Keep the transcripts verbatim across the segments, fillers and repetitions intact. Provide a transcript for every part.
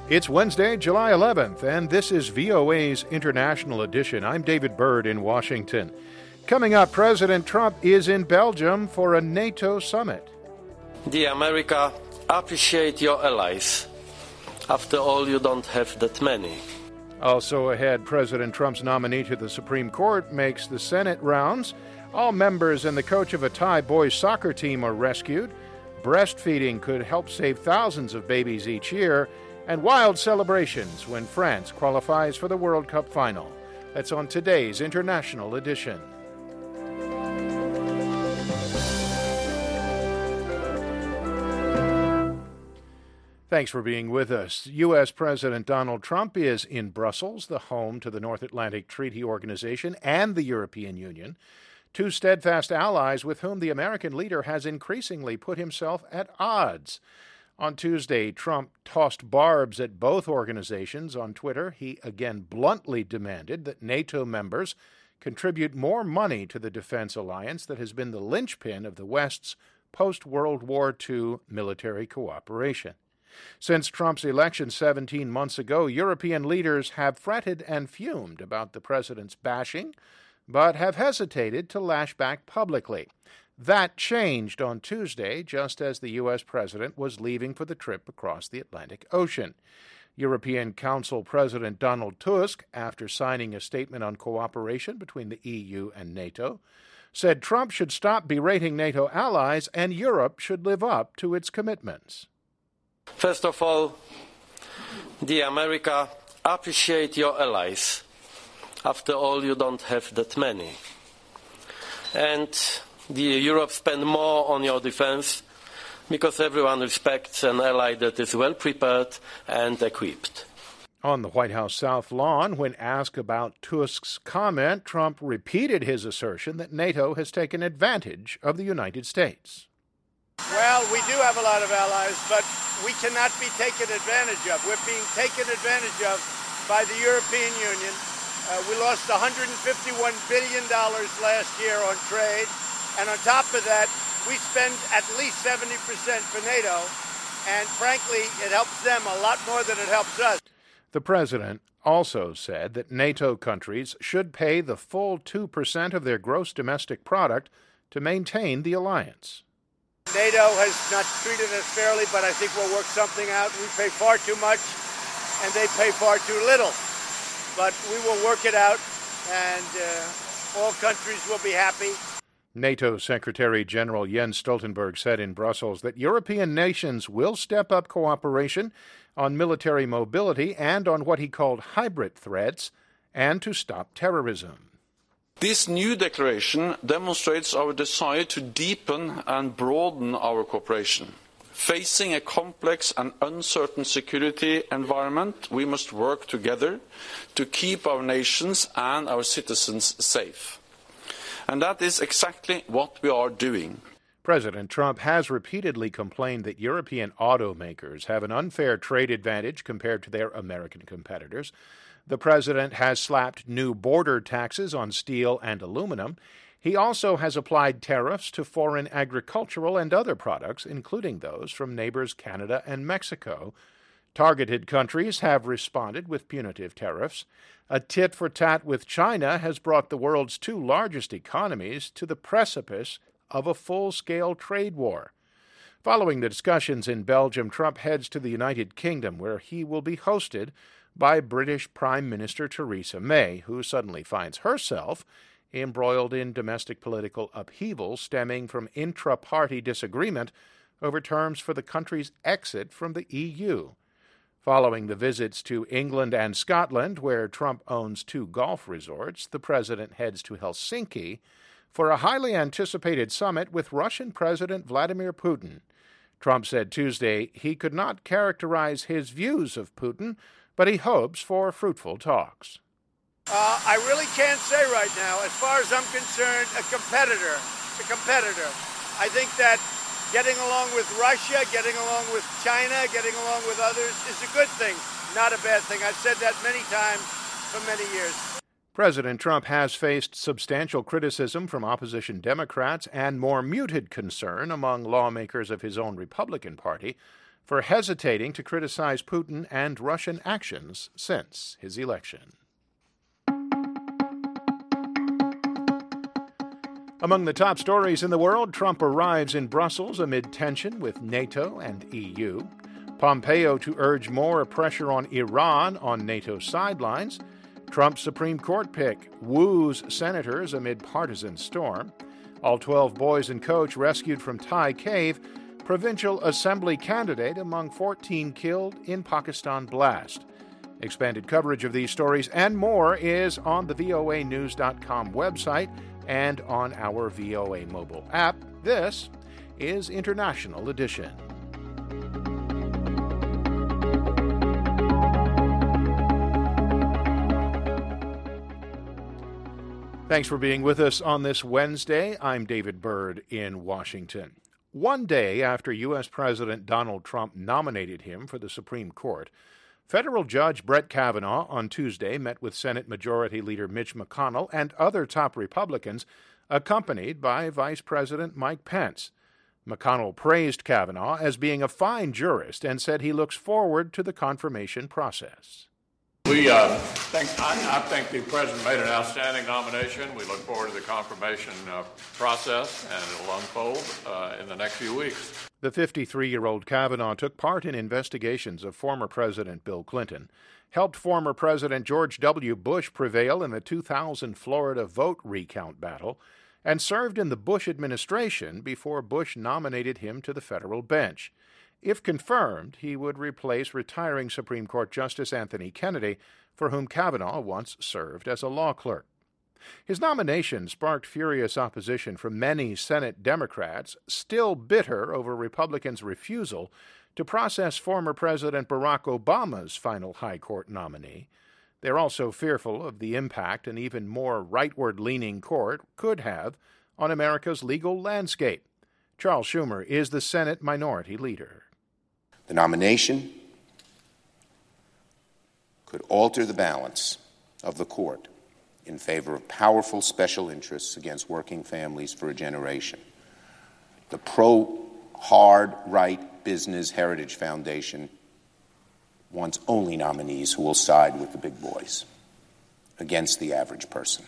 It's Wednesday, July eleventh, and this is V O A's International Edition. I'm David Byrd in Washington. Coming up, President Trump is in Belgium for a NATO summit. Dear America, appreciate your allies. After all, you don't have that many. Also ahead, President Trump's nominee to the Supreme Court makes the Senate rounds. All members and the coach of a Thai boys soccer team are rescued. Breastfeeding could help save thousands of babies each year. And wild celebrations when France qualifies for the World Cup final. That's on today's International Edition. Thanks for being with us. U S. President Donald Trump is in Brussels, the home to the North Atlantic Treaty Organization and the European Union, two steadfast allies with whom the American leader has increasingly put himself at odds. On Tuesday, Trump tossed barbs at both organizations on Twitter. He again bluntly demanded that NATO members contribute more money to the defense alliance that has been the linchpin of the West's post-World War Two military cooperation. Since Trump's election seventeen months ago, European leaders have fretted and fumed about the president's bashing, but have hesitated to lash back publicly. That changed on Tuesday, just as the U S president was leaving for the trip across the Atlantic Ocean. European Council President Donald Tusk, after signing a statement on cooperation between the E U and NATO, said Trump should stop berating NATO allies and Europe should live up to its commitments. First of all, dear America, appreciate your allies. After all, you don't have that many. And the Europe spend more on your defense because everyone respects an ally that is well prepared and equipped. On the White House South Lawn, when asked about Tusk's comment, Trump repeated his assertion that NATO has taken advantage of the United States. Well, we do have a lot of allies, but we cannot be taken advantage of. We're being taken advantage of by the European Union. Uh, we lost one hundred fifty-one billion dollars last year on trade. And on top of that, we spend at least seventy percent for NATO, and frankly, it helps them a lot more than it helps us. The president also said that NATO countries should pay the full two percent of their gross domestic product to maintain the alliance. NATO has not treated us fairly, but I think we'll work something out. We pay far too much, and they pay far too little. But we will work it out, and uh, all countries will be happy. NATO Secretary General Jens Stoltenberg said in Brussels that European nations will step up cooperation on military mobility and on what he called hybrid threats, and to stop terrorism. This new declaration demonstrates our desire to deepen and broaden our cooperation. Facing a complex and uncertain security environment, we must work together to keep our nations and our citizens safe. And that is exactly what we are doing. President Trump has repeatedly complained that European automakers have an unfair trade advantage compared to their American competitors. The president has slapped new border taxes on steel and aluminum. He also has applied tariffs to foreign agricultural and other products, including those from neighbors Canada and Mexico. Targeted countries have responded with punitive tariffs. A tit-for-tat with China has brought the world's two largest economies to the precipice of a full-scale trade war. Following the discussions in Belgium, Trump heads to the United Kingdom, where he will be hosted by British Prime Minister Theresa May, who suddenly finds herself embroiled in domestic political upheaval stemming from intra-party disagreement over terms for the country's exit from the E U. Following the visits to England and Scotland, where Trump owns two golf resorts, the president heads to Helsinki for a highly anticipated summit with Russian President Vladimir Putin. Trump said Tuesday he could not characterize his views of Putin, but he hopes for fruitful talks. Uh, I really can't say right now. As far as I'm concerned, a competitor, a competitor. I think that getting along with Russia, getting along with China, getting along with others is a good thing, not a bad thing. I've said that many times for many years. President Trump has faced substantial criticism from opposition Democrats and more muted concern among lawmakers of his own Republican Party for hesitating to criticize Putin and Russian actions since his election. Among the top stories in the world, Trump arrives in Brussels amid tension with NATO and E U. Pompeo to urge more pressure on Iran on NATO's sidelines. Trump's Supreme Court pick woos senators amid partisan storm. All twelve boys and coach rescued from Thai cave. Provincial Assembly candidate among fourteen killed in Pakistan blast. Expanded coverage of these stories and more is on the V O A news dot com website and on our V O A mobile app. This is International Edition. Thanks for being with us on this Wednesday. I'm David Byrd in Washington. One day after U S. President Donald Trump nominated him for the Supreme Court, federal judge Brett Kavanaugh on Tuesday met with Senate Majority Leader Mitch McConnell and other top Republicans, accompanied by Vice President Mike Pence. McConnell praised Kavanaugh as being a fine jurist and said he looks forward to the confirmation process. We uh, think I, I think the president made an outstanding nomination. We look forward to the confirmation uh, process, and it'll unfold uh, in the next few weeks. The fifty-three-year-old Kavanaugh took part in investigations of former President Bill Clinton, helped former President George W. Bush prevail in the two thousand Florida vote recount battle, and served in the Bush administration before Bush nominated him to the federal bench. If confirmed, he would replace retiring Supreme Court Justice Anthony Kennedy, for whom Kavanaugh once served as a law clerk. His nomination sparked furious opposition from many Senate Democrats, still bitter over Republicans' refusal to process former President Barack Obama's final high court nominee. They're also fearful of the impact an even more rightward-leaning court could have on America's legal landscape. Charles Schumer is the Senate Minority Leader. The nomination could alter the balance of the court in favor of powerful special interests against working families for a generation. The pro-hard right business Heritage Foundation wants only nominees who will side with the big boys against the average person.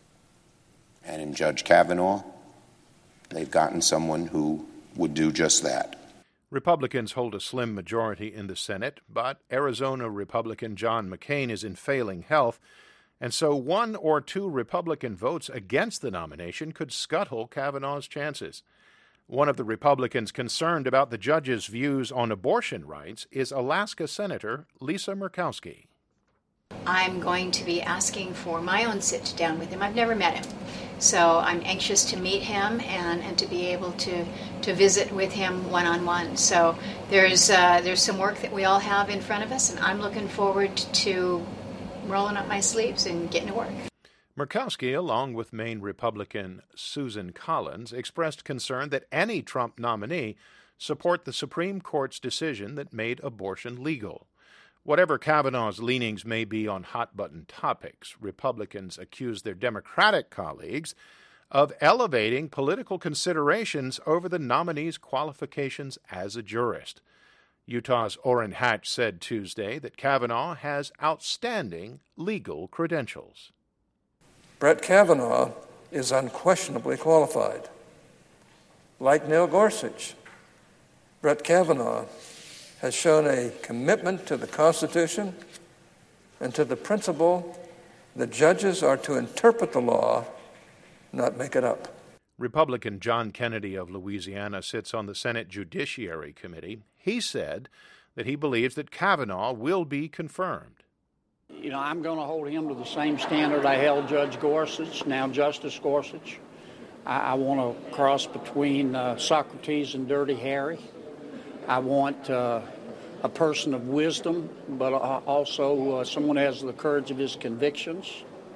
And in Judge Kavanaugh, they've gotten someone who would do just that. Republicans hold a slim majority in the Senate, but Arizona Republican John McCain is in failing health, and so one or two Republican votes against the nomination could scuttle Kavanaugh's chances. One of the Republicans concerned about the judge's views on abortion rights is Alaska Senator Lisa Murkowski. I'm going to be asking for my own sit-down with him. I've never met him, so I'm anxious to meet him and, and to be able to, to visit with him one-on-one. So there's uh, there's some work that we all have in front of us, and I'm looking forward to rolling up my sleeves and getting to work. Murkowski, along with Maine Republican Susan Collins, expressed concern that any Trump nominee support the Supreme Court's decision that made abortion legal. Whatever Kavanaugh's leanings may be on hot-button topics, Republicans accuse their Democratic colleagues of elevating political considerations over the nominee's qualifications as a jurist. Utah's Orrin Hatch said Tuesday that Kavanaugh has outstanding legal credentials. Brett Kavanaugh is unquestionably qualified. Like Neil Gorsuch, Brett Kavanaugh has shown a commitment to the Constitution and to the principle that judges are to interpret the law, not make it up. Republican John Kennedy of Louisiana sits on the Senate Judiciary Committee. He said that he believes that Kavanaugh will be confirmed. You know, I'm going to hold him to the same standard I held Judge Gorsuch, now Justice Gorsuch. I, I want to cross between uh, Socrates and Dirty Harry. I want uh, a person of wisdom, but also uh, someone who has the courage of his convictions.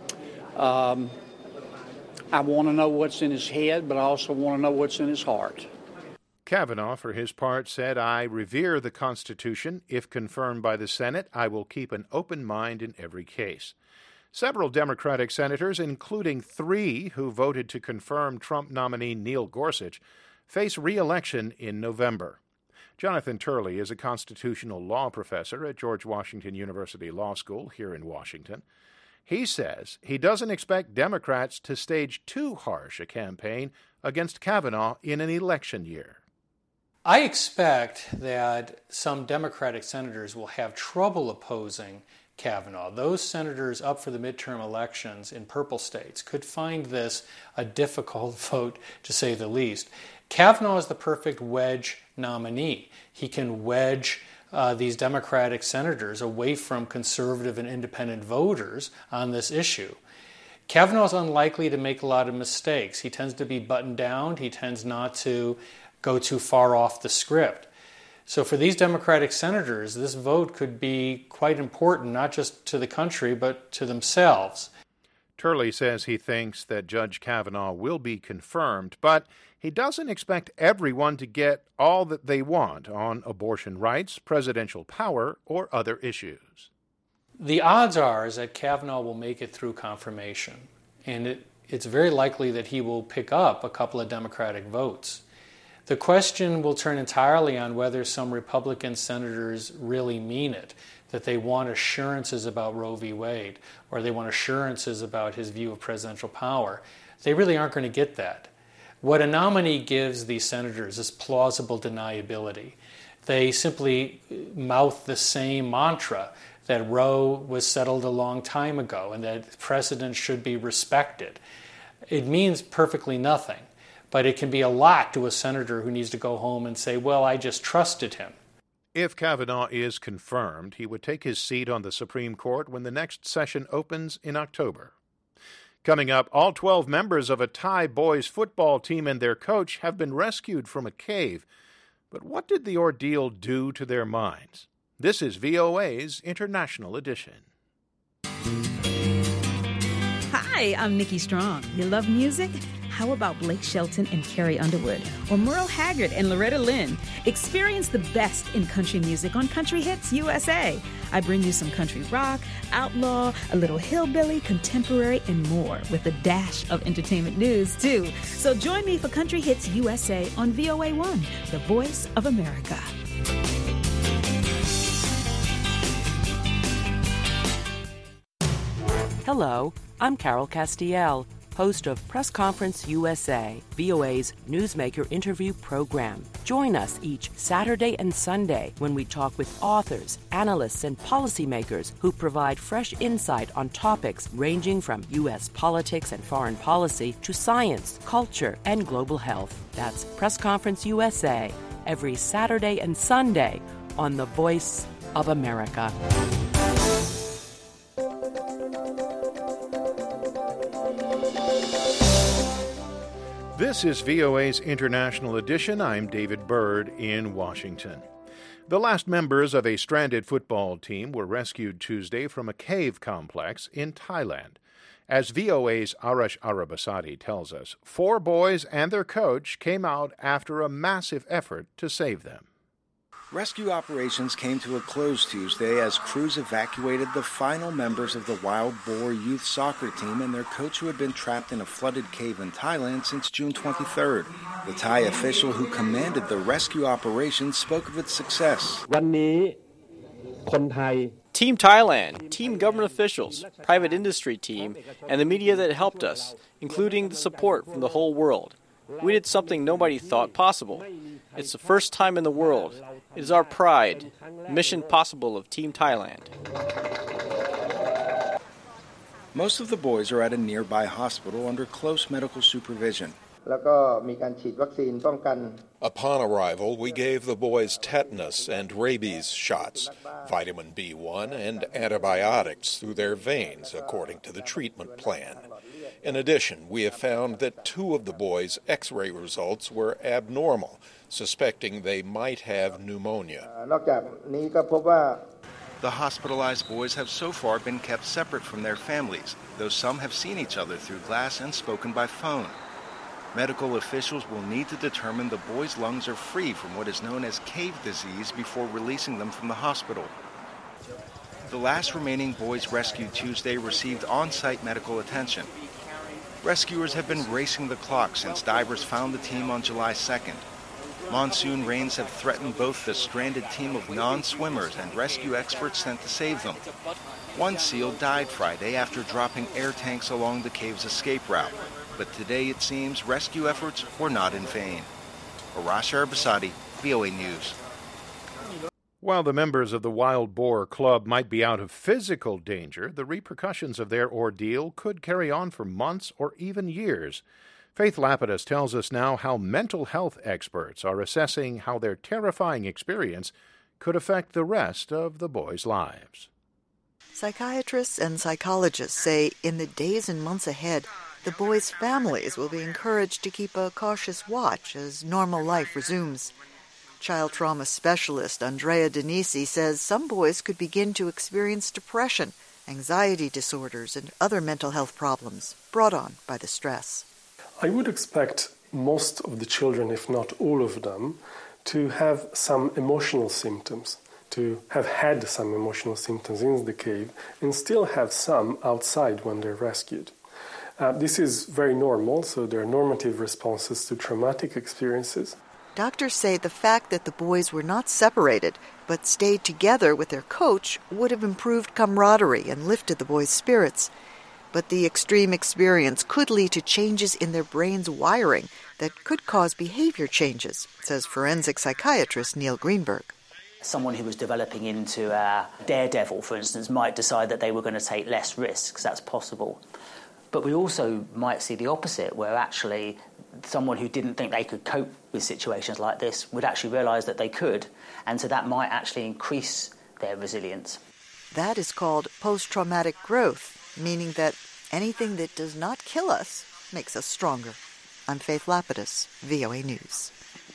Um, I want to know what's in his head, but I also want to know what's in his heart. Kavanaugh, for his part, said, "I revere the Constitution. If confirmed by the Senate, I will keep an open mind in every case." Several Democratic senators, including three who voted to confirm Trump nominee Neil Gorsuch, face re-election in November. Jonathan Turley is a constitutional law professor at George Washington University Law School here in Washington. He says he doesn't expect Democrats to stage too harsh a campaign against Kavanaugh in an election year. I expect that some Democratic senators will have trouble opposing Kavanaugh. Those senators up for the midterm elections in purple states could find this a difficult vote, to say the least. Kavanaugh is the perfect wedge nominee. He can wedge uh, these Democratic senators away from conservative and independent voters on this issue. Kavanaugh is unlikely to make a lot of mistakes. He tends to be buttoned down. He tends not to go too far off the script. So for these Democratic senators, this vote could be quite important, not just to the country, but to themselves. Turley says he thinks that Judge Kavanaugh will be confirmed, but he doesn't expect everyone to get all that they want on abortion rights, presidential power, or other issues. The odds are is that Kavanaugh will make it through confirmation, and it, it's very likely that he will pick up a couple of Democratic votes. The question will turn entirely on whether some Republican senators really mean it, that they want assurances about Roe v. Wade, or they want assurances about his view of presidential power. They really aren't going to get that. What a nominee gives these senators is plausible deniability. They simply mouth the same mantra that Roe was settled a long time ago and that precedent should be respected. It means perfectly nothing. But it can be a lot to a senator who needs to go home and say, well, I just trusted him. If Kavanaugh is confirmed, he would take his seat on the Supreme Court when the next session opens in October. Coming up, all twelve members of a Thai boys football team and their coach have been rescued from a cave. But what did the ordeal do to their minds? This is V O A's International Edition. Hi, I'm Nikki Strong. You love music? How about Blake Shelton and Carrie Underwood? Or Merle Haggard and Loretta Lynn? Experience the best in country music on Country Hits U S A. I bring you some country rock, outlaw, a little hillbilly, contemporary, and more, with a dash of entertainment news, too. So join me for Country Hits U S A on V O A one, the voice of America. Hello, I'm Carol Castiel, host of Press Conference U S A, V O A's newsmaker interview program. Join us each Saturday and Sunday when we talk with authors, analysts, and policymakers who provide fresh insight on topics ranging from U S politics and foreign policy to science, culture, and global health. That's Press Conference U S A, every Saturday and Sunday on the Voice of America. This is V O A's International Edition. I'm David Byrd in Washington. The last members of a stranded football team were rescued Tuesday from a cave complex in Thailand. As V O A's Arash Arabasadi tells us, four boys and their coach came out after a massive effort to save them. Rescue operations came to a close Tuesday as crews evacuated the final members of the Wild Boar youth soccer team and their coach, who had been trapped in a flooded cave in Thailand since June twenty-third. The Thai official who commanded the rescue operation spoke of its success. Team Thailand, team government officials, private industry team, and the media that helped us, including the support from the whole world. We did something nobody thought possible. It's the first time in the world. It is our pride. Mission possible of Team Thailand. Most of the boys are at a nearby hospital under close medical supervision. Upon arrival, we gave the boys tetanus and rabies shots, vitamin B one, and antibiotics through their veins, according to the treatment plan. In addition, we have found that two of the boys' X-ray results were abnormal, suspecting they might have pneumonia. The hospitalized boys have so far been kept separate from their families, though some have seen each other through glass and spoken by phone. Medical officials will need to determine the boys' lungs are free from what is known as cave disease before releasing them from the hospital. The last remaining boys rescued Tuesday received on-site medical attention. Rescuers have been racing the clock since divers found the team on July second. Monsoon rains have threatened both the stranded team of non-swimmers and rescue experts sent to save them. One seal died Friday after dropping air tanks along the cave's escape route. But today, it seems, rescue efforts were not in vain. Arash Arbasadi, V O A News. While the members of the Wild Boar Club might be out of physical danger, the repercussions of their ordeal could carry on for months or even years. Faith Lapidus tells us now how mental health experts are assessing how their terrifying experience could affect the rest of the boys' lives. Psychiatrists and psychologists say in the days and months ahead, the boys' families will be encouraged to keep a cautious watch as normal life resumes. Child trauma specialist Andrea Denisi says some boys could begin to experience depression, anxiety disorders, and other mental health problems brought on by the stress. I would expect most of the children, if not all of them, to have some emotional symptoms, to have had some emotional symptoms in the cave and still have some outside when they're rescued. Uh, this is very normal, so there are normative responses to traumatic experiences. Doctors say the fact that the boys were not separated but stayed together with their coach would have improved camaraderie and lifted the boys' spirits. But the extreme experience could lead to changes in their brain's wiring that could cause behavior changes, says forensic psychiatrist Neil Greenberg. Someone who was developing into a daredevil, for instance, might decide that they were going to take less risks. That's possible. But we also might see the opposite, where actually someone who didn't think they could cope with situations like this would actually realise that they could, and so that might actually increase their resilience. That is called post-traumatic growth, meaning that anything that does not kill us makes us stronger. I'm Faith Lapidus, V O A News.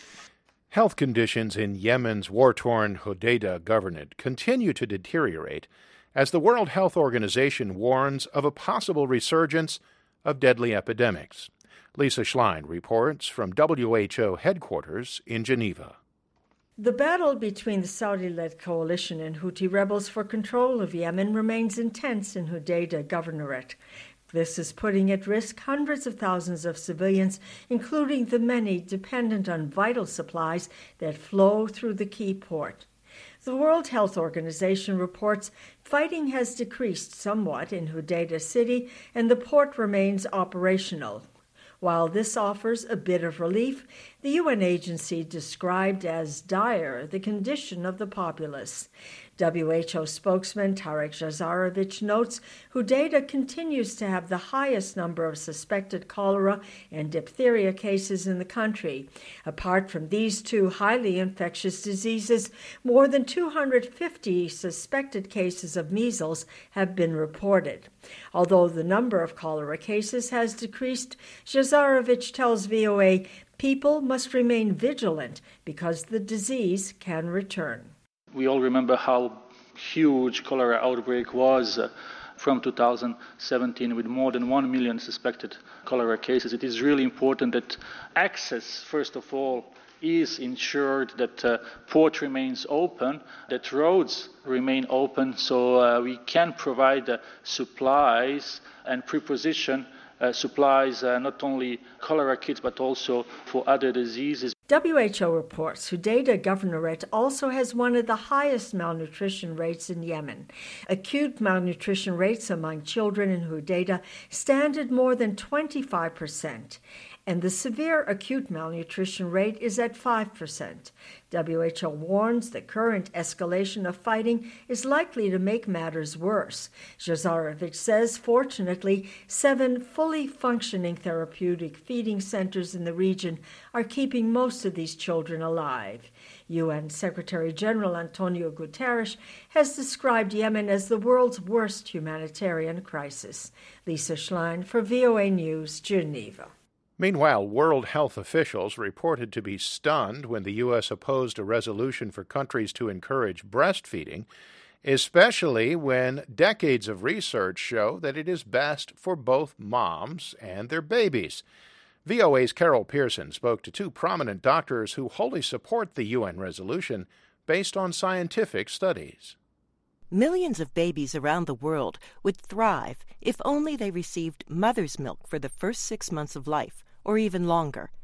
Health conditions in Yemen's war-torn Hodeidah governorate continue to deteriorate as the World Health Organization warns of a possible resurgence of deadly epidemics. Lisa Schlein reports from W H O headquarters in Geneva. The battle between the Saudi-led coalition and Houthi rebels for control of Yemen remains intense in Hodeidah governorate. This is putting at risk hundreds of thousands of civilians, including the many dependent on vital supplies that flow through the key port. The World Health Organization reports fighting has decreased somewhat in Hodeidah city and the port remains operational. While this offers a bit of relief, the U N agency described as dire the condition of the populace. W H O spokesman Tarek Jazarovich notes Hodeidah continues to have the highest number of suspected cholera and diphtheria cases in the country. Apart from these two highly infectious diseases, more than two hundred fifty suspected cases of measles have been reported. Although the number of cholera cases has decreased, Jazarovich tells V O A people must remain vigilant because the disease can return. We all remember how huge cholera outbreak was uh, from two thousand seventeen with more than one million suspected cholera cases. It is really important that access, first of all, is ensured, that uh, port remains open, that roads remain open so uh, we can provide uh, supplies and preposition uh, supplies, uh, not only cholera kits but also for other diseases. W H O reports Hodeidah governorate also has one of the highest malnutrition rates in Yemen. Acute malnutrition rates among children in Hodeidah stand at more than twenty-five percent, and the severe acute malnutrition rate is at five percent. W H O warns the current escalation of fighting is likely to make matters worse. Jazarovich says, fortunately, seven fully functioning therapeutic feeding centers in the region are keeping most of these children alive. U N Secretary General Antonio Guterres has described Yemen as the world's worst humanitarian crisis. Lisa Schlein for V O A News, Geneva. Meanwhile, World Health officials reported to be stunned when the U S opposed a resolution for countries to encourage breastfeeding, especially when decades of research show that it is best for both moms and their babies. V O A's Carol Pearson spoke to two prominent doctors who wholly support the U N resolution based on scientific studies. Millions of babies around the world would thrive if only they received mother's milk for the first six months of life, or even longer.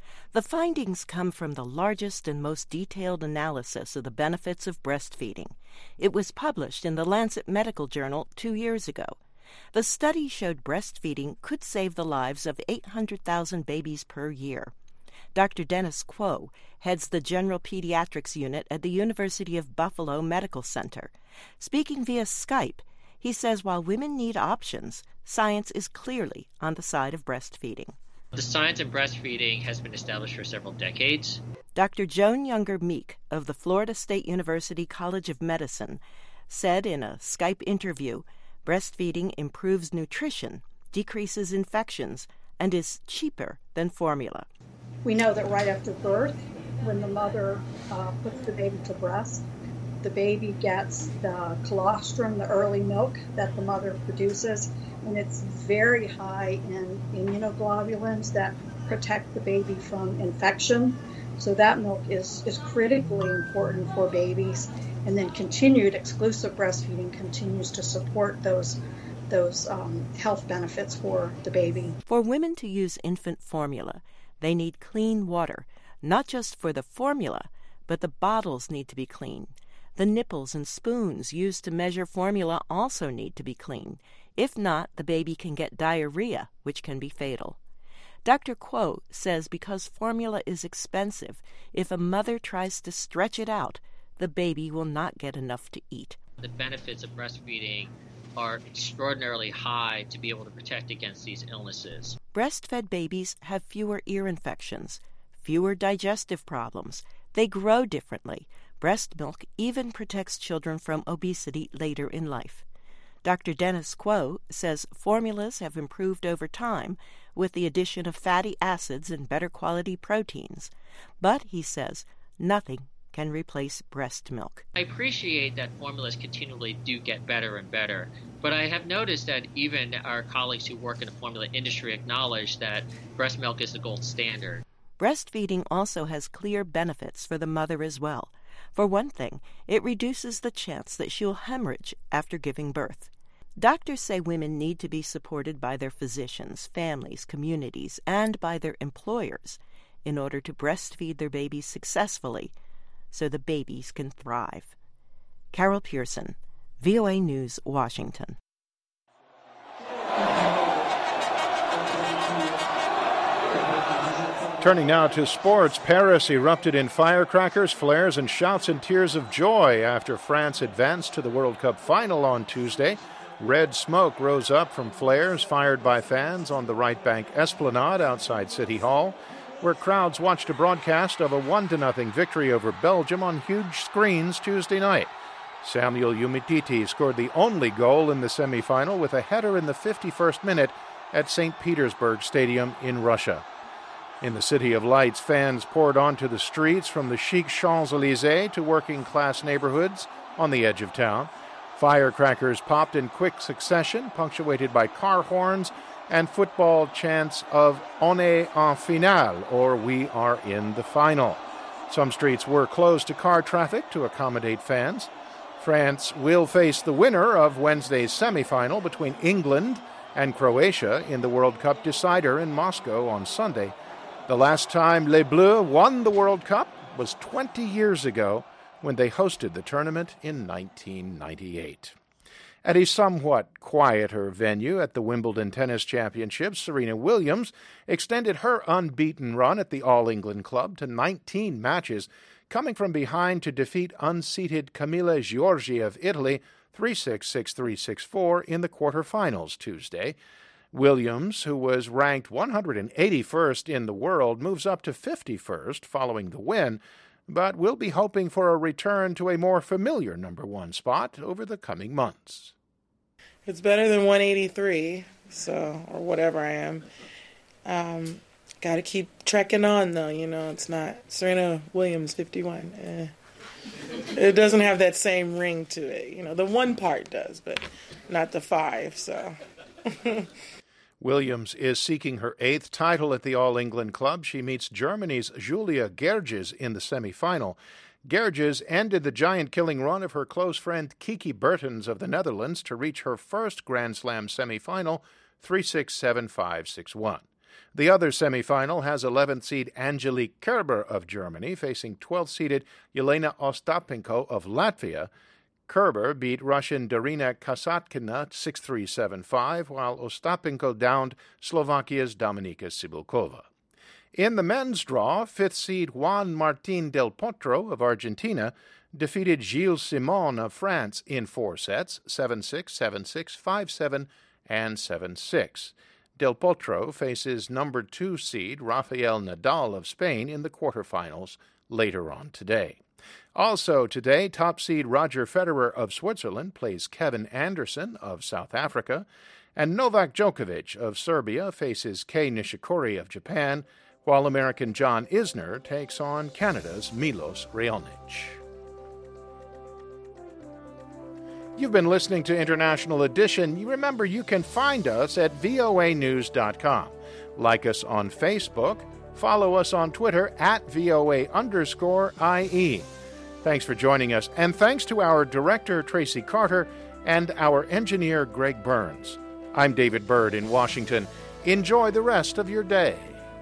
The findings come from the largest and most detailed analysis of the benefits of breastfeeding. It was published in the Lancet Medical Journal two years ago. The study showed breastfeeding could save the lives of eight hundred thousand babies per year. Doctor Dennis Quo heads the General Pediatrics Unit at the University of Buffalo Medical Center. Speaking via Skype, he says while women need options, science is clearly on the side of breastfeeding. The science of breastfeeding has been established for several decades. Doctor Joan Younger-Meek of the Florida State University College of Medicine said in a Skype interview, breastfeeding improves nutrition, decreases infections, and is cheaper than formula. We know that right after birth, when the mother uh, puts the baby to breast, the baby gets the colostrum, the early milk that the mother produces, and it's very high in immunoglobulins that protect the baby from infection. So that milk is, is critically important for babies. And then continued exclusive breastfeeding continues to support those, those um, health benefits for the baby. For women to use infant formula, they need clean water, not just for the formula, but the bottles need to be clean. The nipples and spoons used to measure formula also need to be clean. If not, the baby can get diarrhea, which can be fatal. Doctor Quo says because formula is expensive, if a mother tries to stretch it out, the baby will not get enough to eat. The benefits of breastfeeding are extraordinarily high to be able to protect against these illnesses. Breastfed babies have fewer ear infections, fewer digestive problems. They grow differently. Breast milk even protects children from obesity later in life. Doctor Dennis Quo says formulas have improved over time with the addition of fatty acids and better quality proteins. But, he says, nothing can replace breast milk. I appreciate that formulas continually do get better and better, but I have noticed that even our colleagues who work in the formula industry acknowledge that breast milk is the gold standard. Breastfeeding also has clear benefits for the mother as well. For one thing, it reduces the chance that she'll hemorrhage after giving birth. Doctors say women need to be supported by their physicians, families, communities, and by their employers in order to breastfeed their babies successfully so the babies can thrive. Carol Pearson, V O A News, Washington. Turning now to sports, Paris erupted in firecrackers, flares, and shouts and tears of joy after France advanced to the World Cup final on Tuesday. Red smoke rose up from flares fired by fans on the right bank esplanade outside City Hall, where crowds watched a broadcast of a one to nothing victory over Belgium on huge screens Tuesday night. Samuel Umtiti scored the only goal in the semifinal with a header in the fifty-first minute at Saint Petersburg Stadium in Russia. In the City of Lights, fans poured onto the streets from the chic Champs-Élysées to working-class neighborhoods on the edge of town. Firecrackers popped in quick succession, punctuated by car horns and football chants of "On est en finale," or "We are in the final." Some streets were closed to car traffic to accommodate fans. France will face the winner of Wednesday's semifinal between England and Croatia in the World Cup decider in Moscow on Sunday. The last time Les Bleus won the World Cup was twenty years ago when they hosted the tournament in nineteen ninety-eight. At a somewhat quieter venue at the Wimbledon Tennis Championships, Serena Williams extended her unbeaten run at the All-England Club to nineteen matches, coming from behind to defeat unseeded Camila Giorgi of Italy three six, six three, six four in the quarterfinals Tuesday. Williams, who was ranked one hundred eighty-first in the world, moves up to fifty-first following the win, but will be hoping for a return to a more familiar number one spot over the coming months. It's better than one eighty-three, so, or whatever I am. Um, got to keep trekking on, though, you know, it's not Serena Williams fifty-one. Eh. It doesn't have that same ring to it, you know, the one part does, but not the five, so... Williams is seeking her eighth title at the All-England Club. She meets Germany's Julia Gerges in the semifinal. Gerges ended the giant-killing run of her close friend Kiki Bertens of the Netherlands to reach her first Grand Slam semifinal three six, seven five, six one. The other semifinal has eleventh seed Angelique Kerber of Germany facing twelfth-seeded Yelena Ostapenko of Latvia. Kerber beat Russian Darina Kasatkina six three seven five, while Ostapenko downed Slovakia's Dominika Sibylkova. In the men's draw, fifth seed Juan Martín del Potro of Argentina defeated Gilles Simon of France in four sets, seven six, seven six, five seven, and seven six. Del Potro faces number two seed Rafael Nadal of Spain in the quarterfinals later on today. Also today, top seed Roger Federer of Switzerland plays Kevin Anderson of South Africa, and Novak Djokovic of Serbia faces Kei Nishikori of Japan, while American John Isner takes on Canada's Milos Raonic. You've been listening to International Edition. You remember you can find us at V O A news dot com. Like us on Facebook. Follow us on Twitter at V O A underscore I E. Thanks for joining us, and thanks to our director, Tracy Carter, and our engineer, Greg Burns. I'm David Byrd in Washington. Enjoy the rest of your day.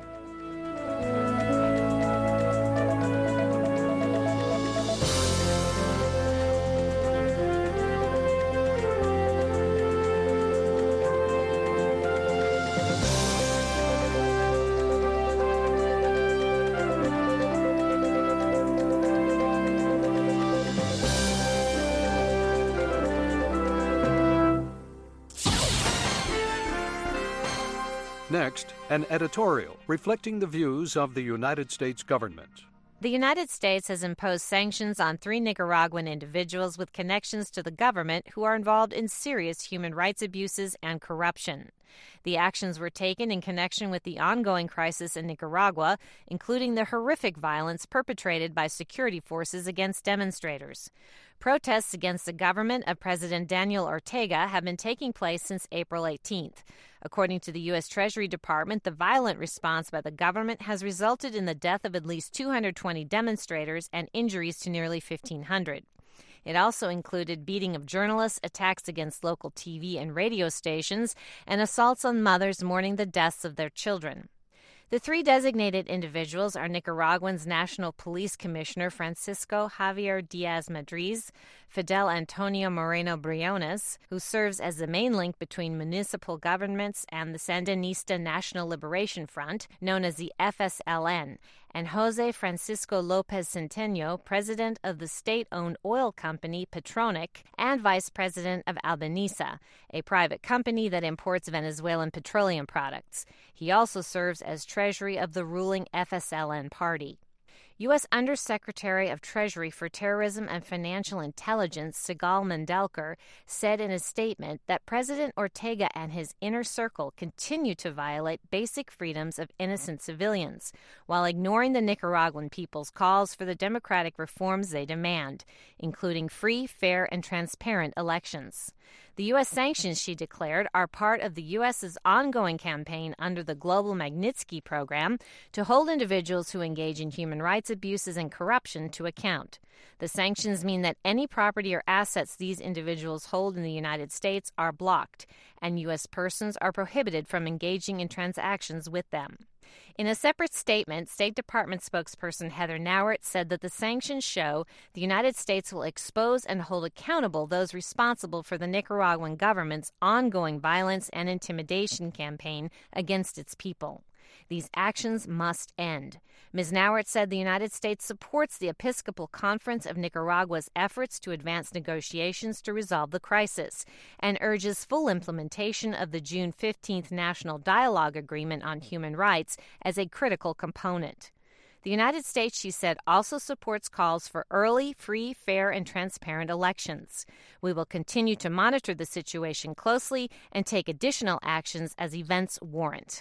Next, an editorial reflecting the views of the United States government. The United States has imposed sanctions on three Nicaraguan individuals with connections to the government who are involved in serious human rights abuses and corruption. The actions were taken in connection with the ongoing crisis in Nicaragua, including the horrific violence perpetrated by security forces against demonstrators. Protests against the government of President Daniel Ortega have been taking place since April eighteenth. According to the U S Treasury Department, the violent response by the government has resulted in the death of at least two hundred twenty demonstrators and injuries to nearly fifteen hundred. It also included beating of journalists, attacks against local T V and radio stations, and assaults on mothers mourning the deaths of their children. The three designated individuals are Nicaraguan's National Police Commissioner Francisco Javier Diaz-Madriz, Fidel Antonio Moreno Briones, who serves as the main link between municipal governments and the Sandinista National Liberation Front, known as the F S L N, and Jose Francisco Lopez Centeno, president of the state-owned oil company Petronic and vice president of Albanesa, a private company that imports Venezuelan petroleum products. He also serves as treasury of the ruling F S L N party. U S Undersecretary of Treasury for Terrorism and Financial Intelligence, Sigal Mandelker, said in a statement that President Ortega and his inner circle continue to violate basic freedoms of innocent civilians, while ignoring the Nicaraguan people's calls for the democratic reforms they demand, including free, fair, and transparent elections. The U S sanctions, she declared, are part of the U S's ongoing campaign under the Global Magnitsky Program to hold individuals who engage in human rights abuses and corruption to account. The sanctions mean that any property or assets these individuals hold in the United States are blocked, and U S persons are prohibited from engaging in transactions with them. In a separate statement, State Department spokesperson Heather Nauert said that the sanctions show the United States will expose and hold accountable those responsible for the Nicaraguan government's ongoing violence and intimidation campaign against its people. These actions must end. Miz Nauert said the United States supports the Episcopal Conference of Nicaragua's efforts to advance negotiations to resolve the crisis and urges full implementation of the June fifteenth National Dialogue Agreement on Human Rights as a critical component. The United States, she said, also supports calls for early, free, fair, and transparent elections. We will continue to monitor the situation closely and take additional actions as events warrant.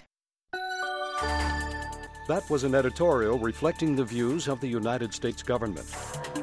That was an editorial reflecting the views of the United States government.